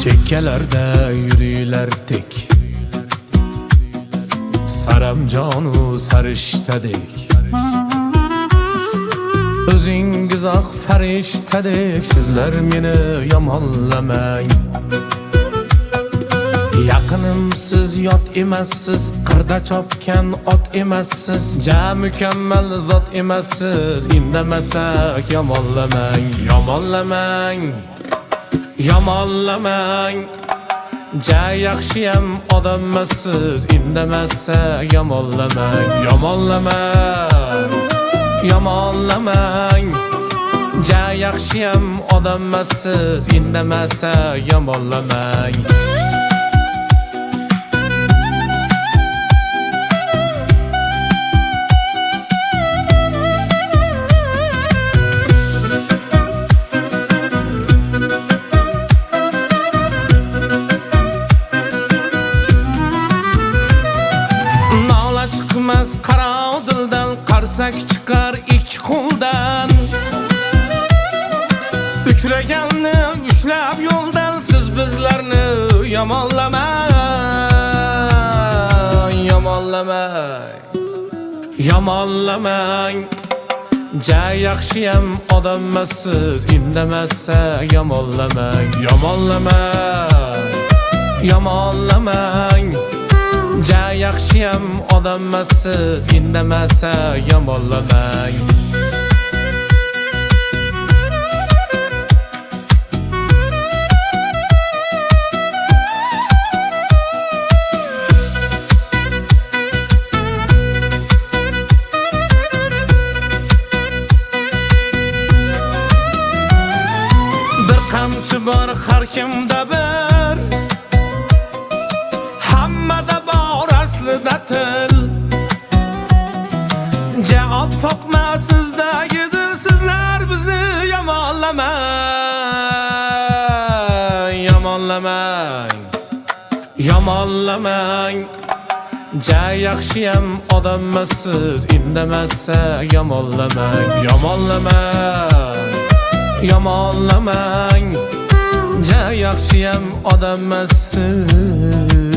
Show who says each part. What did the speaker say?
Speaker 1: Tekkelarda yürüyler tek, saramjonu sarishtadek. O'zingiz oq farishtadek, sizlar meni yomonlamang. Yaqinimsiz yot emassiz, qirda chopgan ot emassiz, ja mukammal zot emassiz. Indamasak yomonlamang, yomonlamang, yomonlamang. Ja yaxshiyam odammassiz, indamasa yomonlamang, yomonlamang, yomonlamang. Ja yaxshiyam odammassiz, indamasa yomonlamang. Chiqmas qaro dildan, qarsak chiqar ikki qo'ldan. Uchraganni ushlab yo'ldan, siz bizlarni yomonlamang, yomonlamang, yomonlamang. Ja yaxshiyam odammassiz, indamasa yomonlamang, yomonlamang, yomonlamang. Ja yaxshiyam odammassiz, indamasa yomonlamang. Bir qamchi bor har kimda bir, hammada bor aslida til. Javob topmasizdagidir, sizlar bizni yomonlamang, yomonlamang, yomonlamang. Ja yaxshiyam odammassiz, indamasa yomonlamang, yomonlamang, yomonlamang. Ja yaxshiyam odammassiz.